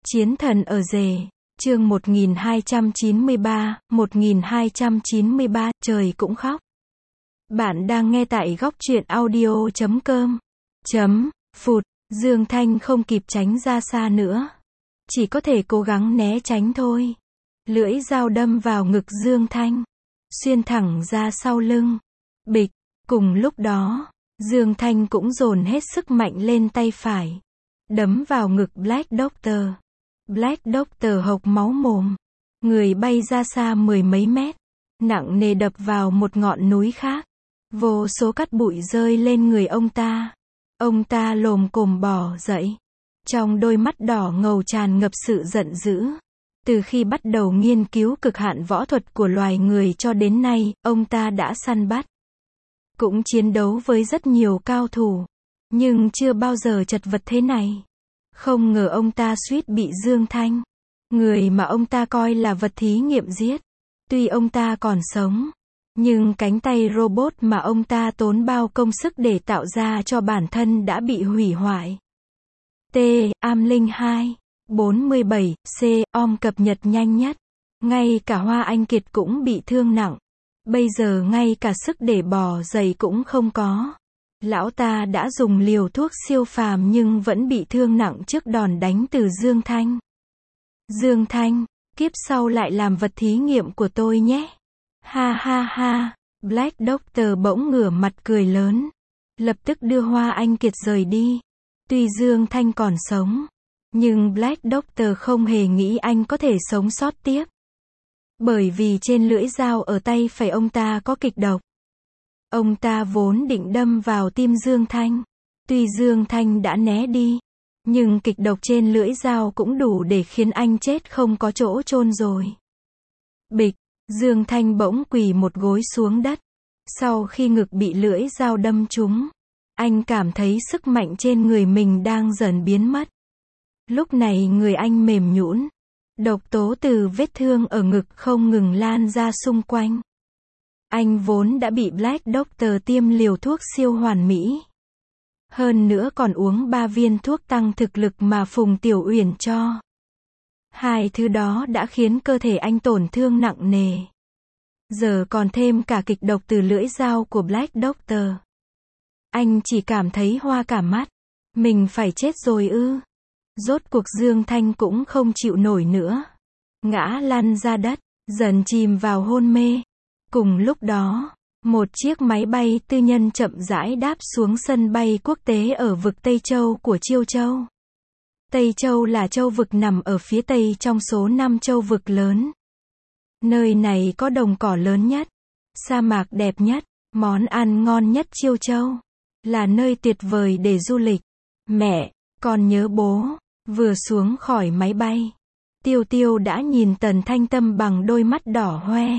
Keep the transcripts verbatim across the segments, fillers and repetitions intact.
Chiến thần ở rể, chương một nghìn hai trăm chín mươi ba, một nghìn hai trăm chín mươi ba, trời cũng khóc. Bạn đang nghe tại góc truyện audio chấm com. Chấm, phụt, Dương Thanh không kịp tránh ra xa nữa. Chỉ có thể cố gắng né tránh thôi. Lưỡi dao đâm vào ngực Dương Thanh. Xuyên thẳng ra sau lưng. Bịch, cùng lúc đó, Dương Thanh cũng dồn hết sức mạnh lên tay phải. Đấm vào ngực Black Doctor. Black Doctor hộc máu mồm. Người bay ra xa mười mấy mét. Nặng nề đập vào một ngọn núi khác. Vô số cát bụi rơi lên người ông ta. Ông ta lồm cồm bò dậy. Trong đôi mắt đỏ ngầu tràn ngập sự giận dữ. Từ khi bắt đầu nghiên cứu cực hạn võ thuật của loài người cho đến nay, ông ta đã săn bắt. Cũng chiến đấu với rất nhiều cao thủ. Nhưng chưa bao giờ chật vật thế này. Không ngờ ông ta suýt bị Dương Thanh, người mà ông ta coi là vật thí nghiệm giết. Tuy ông ta còn sống, nhưng cánh tay robot mà ông ta tốn bao công sức để tạo ra cho bản thân đã bị hủy hoại. T. Am Linh hai, bốn mươi bảy, C. Om cập nhật nhanh nhất. Ngay cả Hoa Anh Kiệt cũng bị thương nặng. Bây giờ ngay cả sức để bò dậy cũng không có. Lão ta đã dùng liều thuốc siêu phàm nhưng vẫn bị thương nặng trước đòn đánh từ Dương Thanh. Dương Thanh, kiếp sau lại làm vật thí nghiệm của tôi nhé. Ha ha ha, Black Doctor bỗng ngửa mặt cười lớn. Lập tức đưa Hoa Anh Kiệt rời đi. Tuy Dương Thanh còn sống, nhưng Black Doctor không hề nghĩ anh có thể sống sót tiếp. Bởi vì trên lưỡi dao ở tay phải ông ta có kịch độc. Ông ta vốn định đâm vào tim Dương Thanh. Tuy Dương Thanh đã né đi, nhưng kịch độc trên lưỡi dao cũng đủ để khiến anh chết không có chỗ chôn rồi. Bịch, Dương Thanh bỗng quỳ một gối xuống đất. Sau khi ngực bị lưỡi dao đâm trúng, anh cảm thấy sức mạnh trên người mình đang dần biến mất. Lúc này người anh mềm nhũn. Độc tố từ vết thương ở ngực không ngừng lan ra xung quanh. Anh vốn đã bị Black Doctor tiêm liều thuốc siêu hoàn mỹ. Hơn nữa còn uống ba viên thuốc tăng thực lực mà Phùng Tiểu Uyển cho. Hai thứ đó đã khiến cơ thể anh tổn thương nặng nề. Giờ còn thêm cả kịch độc từ lưỡi dao của Black Doctor. Anh chỉ cảm thấy hoa cả mắt. Mình phải chết rồi ư? Rốt cuộc Dương Thanh cũng không chịu nổi nữa. Ngã lăn ra đất, dần chìm vào hôn mê. Cùng lúc đó, một chiếc máy bay tư nhân chậm rãi đáp xuống sân bay quốc tế ở vực Tây Châu của Chiêu Châu. Tây Châu là châu vực nằm ở phía tây trong số năm châu vực lớn. Nơi này có đồng cỏ lớn nhất, sa mạc đẹp nhất, món ăn ngon nhất Chiêu Châu. Là nơi tuyệt vời để du lịch. Mẹ, con nhớ bố. Vừa xuống khỏi máy bay, Tiêu Tiêu đã nhìn Tần Thanh Tâm bằng đôi mắt đỏ hoe.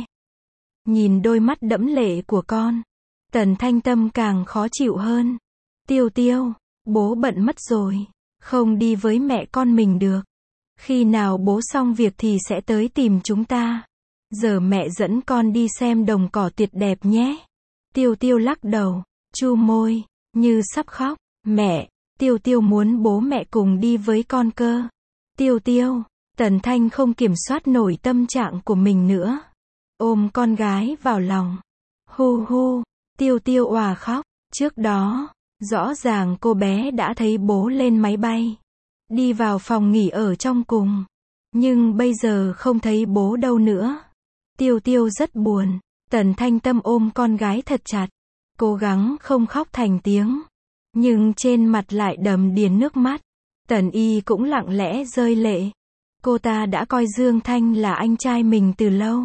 Nhìn đôi mắt đẫm lệ của con, Tần Thanh Tâm càng khó chịu hơn. Tiêu Tiêu, bố bận mất rồi, không đi với mẹ con mình được. Khi nào bố xong việc thì sẽ tới tìm chúng ta. Giờ mẹ dẫn con đi xem đồng cỏ tuyệt đẹp nhé. Tiêu Tiêu lắc đầu, chu môi, như sắp khóc. Mẹ, Tiêu Tiêu muốn bố mẹ cùng đi với con cơ. Tiêu Tiêu, Tần Thanh không kiểm soát nổi tâm trạng của mình nữa. Ôm con gái vào lòng. Hu hu, Tiêu Tiêu òa khóc. Trước đó, rõ ràng cô bé đã thấy bố lên máy bay. Đi vào phòng nghỉ ở trong cùng. Nhưng bây giờ không thấy bố đâu nữa. Tiêu Tiêu rất buồn. Tần Thanh Tâm ôm con gái thật chặt. Cố gắng không khóc thành tiếng. Nhưng trên mặt lại đầm đìa nước mắt. Tần Y cũng lặng lẽ rơi lệ. Cô ta đã coi Dương Thanh là anh trai mình từ lâu.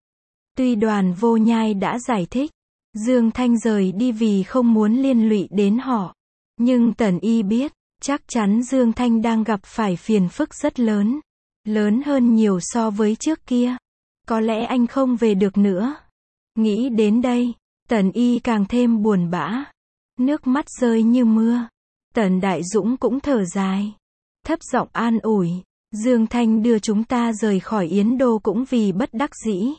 Tuy Đoàn Vô Nhai đã giải thích, Dương Thanh rời đi vì không muốn liên lụy đến họ. Nhưng Tần Y biết, chắc chắn Dương Thanh đang gặp phải phiền phức rất lớn. Lớn hơn nhiều so với trước kia. Có lẽ anh không về được nữa. Nghĩ đến đây, Tần Y càng thêm buồn bã. Nước mắt rơi như mưa. Tần Đại Dũng cũng thở dài. Thấp giọng an ủi. Dương Thanh đưa chúng ta rời khỏi Yến Đô cũng vì bất đắc dĩ.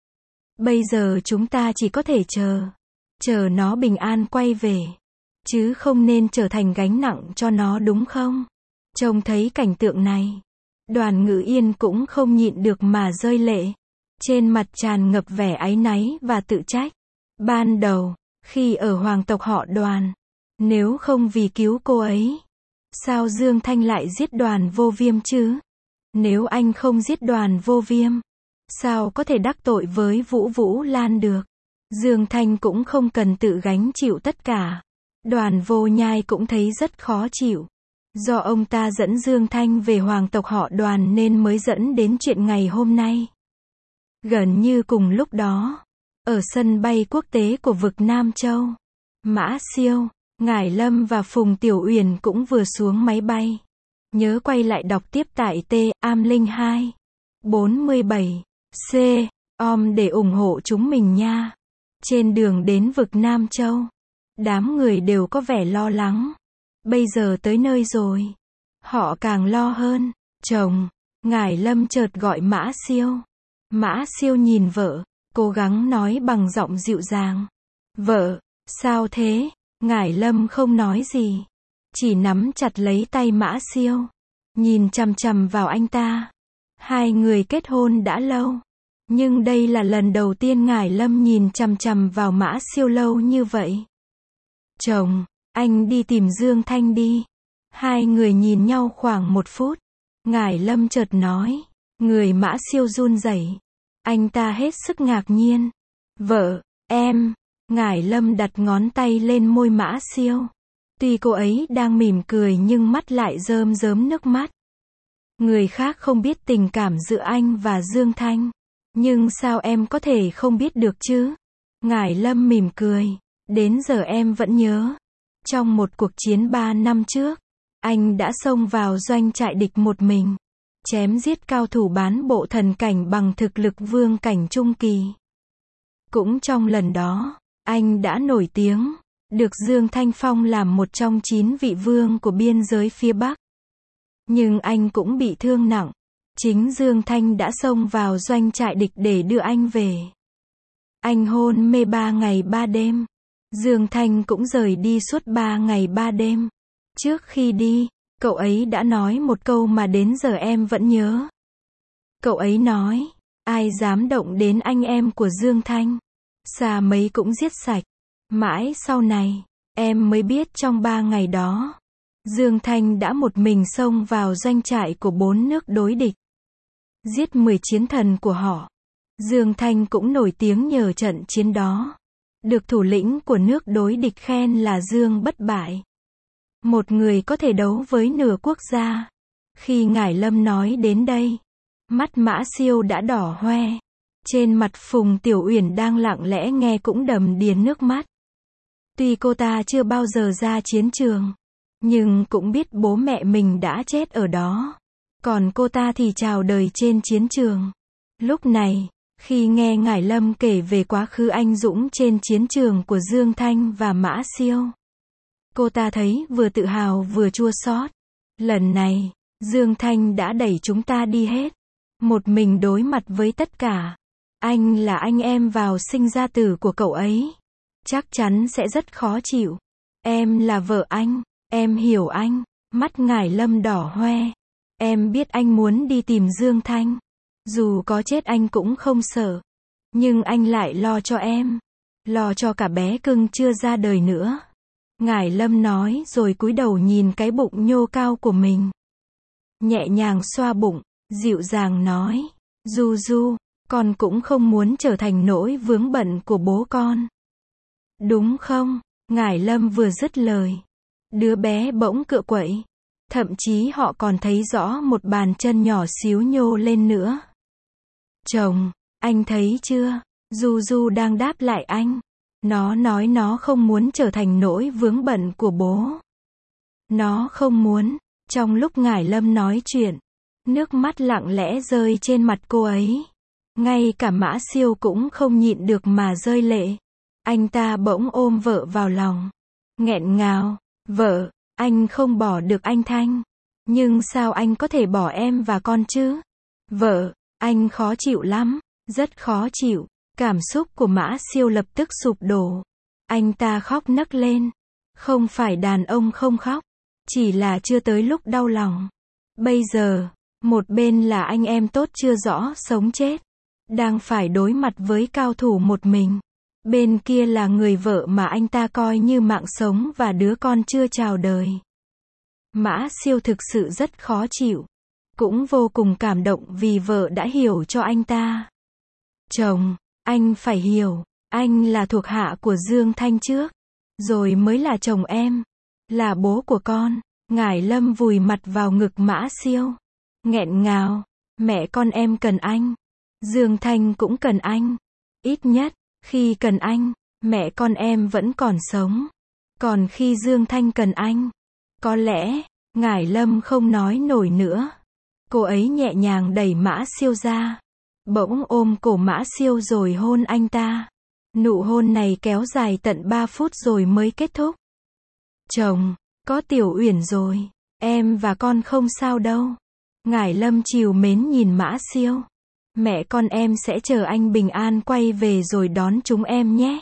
Bây giờ chúng ta chỉ có thể chờ. Chờ nó bình an quay về. Chứ không nên trở thành gánh nặng cho nó đúng không? Trông thấy cảnh tượng này, Đoàn Ngữ Yên cũng không nhịn được mà rơi lệ. Trên mặt tràn ngập vẻ áy náy và tự trách. Ban đầu, khi ở hoàng tộc họ Đoàn, nếu không vì cứu cô ấy, sao Dương Thanh lại giết Đoàn Vô Viêm chứ? Nếu anh không giết Đoàn Vô Viêm, sao có thể đắc tội với Vũ Vũ Lan được? Dương Thanh cũng không cần tự gánh chịu tất cả. Đoàn Vô Nhai cũng thấy rất khó chịu. Do ông ta dẫn Dương Thanh về hoàng tộc họ Đoàn nên mới dẫn đến chuyện ngày hôm nay. Gần như cùng lúc đó, ở sân bay quốc tế của vực Nam Châu, Mã Siêu, Ngải Lâm và Phùng Tiểu Uyển cũng vừa xuống máy bay. Nhớ quay lại đọc tiếp tại T am linh hai bốn mươi bảy C om để ủng hộ chúng mình nha. Trên đường đến vực Nam Châu, đám người đều có vẻ lo lắng. Bây giờ tới nơi rồi, họ càng lo hơn. Chồng, Ngải Lâm chợt gọi Mã Siêu. Mã Siêu nhìn vợ, cố gắng nói bằng giọng dịu dàng. Vợ, sao thế? Ngải Lâm không nói gì, chỉ nắm chặt lấy tay Mã Siêu, nhìn chằm chằm vào anh ta. Hai người kết hôn đã lâu, nhưng đây là lần đầu tiên Ngải Lâm nhìn chằm chằm vào Mã Siêu lâu như vậy. Chồng, anh đi tìm Dương Thanh đi. Hai người nhìn nhau khoảng một phút. Ngải Lâm chợt nói. Người Mã Siêu run rẩy. Anh ta hết sức ngạc nhiên. Vợ, em. Ngải Lâm đặt ngón tay lên môi Mã Siêu. Tuy cô ấy đang mỉm cười nhưng mắt lại rơm rớm nước mắt. Người khác không biết tình cảm giữa anh và Dương Thanh. Nhưng sao em có thể không biết được chứ? Ngải Lâm mỉm cười. Đến giờ em vẫn nhớ. Trong một cuộc chiến ba năm trước, anh đã xông vào doanh trại địch một mình, chém giết cao thủ bán bộ thần cảnh bằng thực lực vương cảnh trung kỳ. Cũng trong lần đó, anh đã nổi tiếng, được Dương Thanh phong làm một trong chín vị vương của biên giới phía Bắc. Nhưng anh cũng bị thương nặng. Chính Dương Thanh đã xông vào doanh trại địch để đưa anh về. Anh hôn mê ba ngày ba đêm. Dương Thanh cũng rời đi suốt ba ngày ba đêm. Trước khi đi, cậu ấy đã nói một câu mà đến giờ em vẫn nhớ. Cậu ấy nói, ai dám động đến anh em của Dương Thanh, xa mấy cũng giết sạch. Mãi sau này, em mới biết trong ba ngày đó, Dương Thanh đã một mình xông vào doanh trại của bốn nước đối địch, giết mười chiến thần của họ. Dương Thanh cũng nổi tiếng nhờ trận chiến đó, được thủ lĩnh của nước đối địch khen là Dương bất bại. Một người có thể đấu với nửa quốc gia. Khi Ngải Lâm nói đến đây, mắt Mã Siêu đã đỏ hoe. Trên mặt Phùng Tiểu Uyển đang lặng lẽ nghe cũng đầm đìa nước mắt. Tuy cô ta chưa bao giờ ra chiến trường, nhưng cũng biết bố mẹ mình đã chết ở đó. Còn cô ta thì chào đời trên chiến trường. Lúc này, khi nghe Ngải Lâm kể về quá khứ anh dũng trên chiến trường của Dương Thanh và Mã Siêu, cô ta thấy vừa tự hào vừa chua xót. Lần này, Dương Thanh đã đẩy chúng ta đi hết. Một mình đối mặt với tất cả. Anh là anh em vào sinh ra tử của cậu ấy. Chắc chắn sẽ rất khó chịu. Em là vợ anh. Em hiểu anh. Mắt Ngải Lâm đỏ hoe. Em biết anh muốn đi tìm Dương Thanh. Dù có chết anh cũng không sợ. Nhưng anh lại lo cho em. Lo cho cả bé cưng chưa ra đời nữa. Ngải Lâm nói rồi cúi đầu nhìn cái bụng nhô cao của mình. Nhẹ nhàng xoa bụng, dịu dàng nói. Du Du, con cũng không muốn trở thành nỗi vướng bận của bố con. Đúng không? Ngải Lâm vừa dứt lời. Đứa bé bỗng cựa quậy. Thậm chí họ còn thấy rõ một bàn chân nhỏ xíu nhô lên nữa. Chồng, anh thấy chưa? Du Du đang đáp lại anh. Nó nói nó không muốn trở thành nỗi vướng bận của bố. Nó không muốn. Trong lúc Ngải Lâm nói chuyện, nước mắt lặng lẽ rơi trên mặt cô ấy. Ngay cả Mã Siêu cũng không nhịn được mà rơi lệ. Anh ta bỗng ôm vợ vào lòng. Nghẹn ngào. Vợ, anh không bỏ được anh Thanh. Nhưng sao anh có thể bỏ em và con chứ? Vợ, anh khó chịu lắm. Rất khó chịu. Cảm xúc của Mã Siêu lập tức sụp đổ. Anh ta khóc nấc lên. Không phải đàn ông không khóc. Chỉ là chưa tới lúc đau lòng. Bây giờ, Một bên là anh em tốt chưa rõ sống chết, đang phải đối mặt với cao thủ một mình. Bên kia là người vợ mà anh ta coi như mạng sống và đứa con chưa chào đời. Mã Siêu thực sự rất khó chịu. Cũng vô cùng cảm động vì vợ đã hiểu cho anh ta. Chồng, anh phải hiểu, anh là thuộc hạ của Dương Thanh trước, rồi mới là chồng em, là bố của con. Ngải Lâm vùi mặt vào ngực Mã Siêu, nghẹn ngào, mẹ con em cần anh. Dương Thanh cũng cần anh. Ít nhất, khi cần anh, mẹ con em vẫn còn sống. Còn khi Dương Thanh cần anh, có lẽ, Ngải Lâm không nói nổi nữa. Cô ấy nhẹ nhàng đẩy Mã Siêu ra, bỗng ôm cổ Mã Siêu rồi hôn anh ta. Nụ hôn này kéo dài tận ba phút rồi mới kết thúc. Chồng, có Tiểu Uyển rồi, em và con không sao đâu. Ngải Lâm trìu mến nhìn Mã Siêu. Mẹ con em sẽ chờ anh bình an quay về rồi đón chúng em nhé.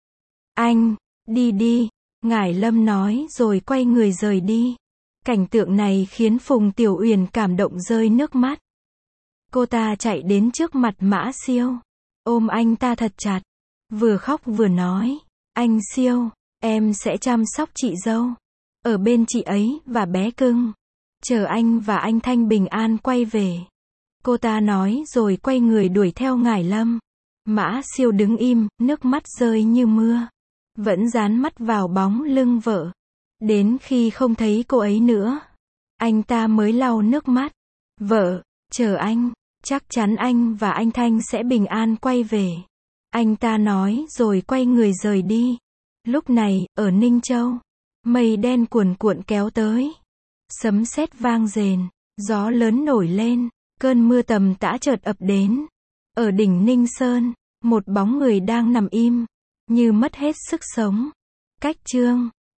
Anh, đi đi, Ngải Lâm nói rồi quay người rời đi. Cảnh tượng này khiến Phùng Tiểu Uyển cảm động rơi nước mắt. Cô ta chạy đến trước mặt Mã Siêu, ôm anh ta thật chặt, vừa khóc vừa nói, anh Siêu, em sẽ chăm sóc chị dâu, ở bên chị ấy và bé cưng, chờ anh và anh Thanh bình an quay về. Cô ta nói rồi quay người đuổi theo Ngải Lâm. Mã Siêu đứng im, nước mắt rơi như mưa, vẫn dán mắt vào bóng lưng vợ. Đến khi không thấy cô ấy nữa, anh ta mới lau nước mắt. Vợ, chờ anh, chắc chắn anh và anh Thanh sẽ bình an quay về. Anh ta nói rồi quay người rời đi. Lúc này, ở Ninh Châu, mây đen cuồn cuộn kéo tới. Sấm sét vang rền, gió lớn nổi lên, cơn mưa tầm tã chợt ập đến. Ở đỉnh Ninh Sơn, một bóng người đang nằm im, như mất hết sức sống. Cách Chương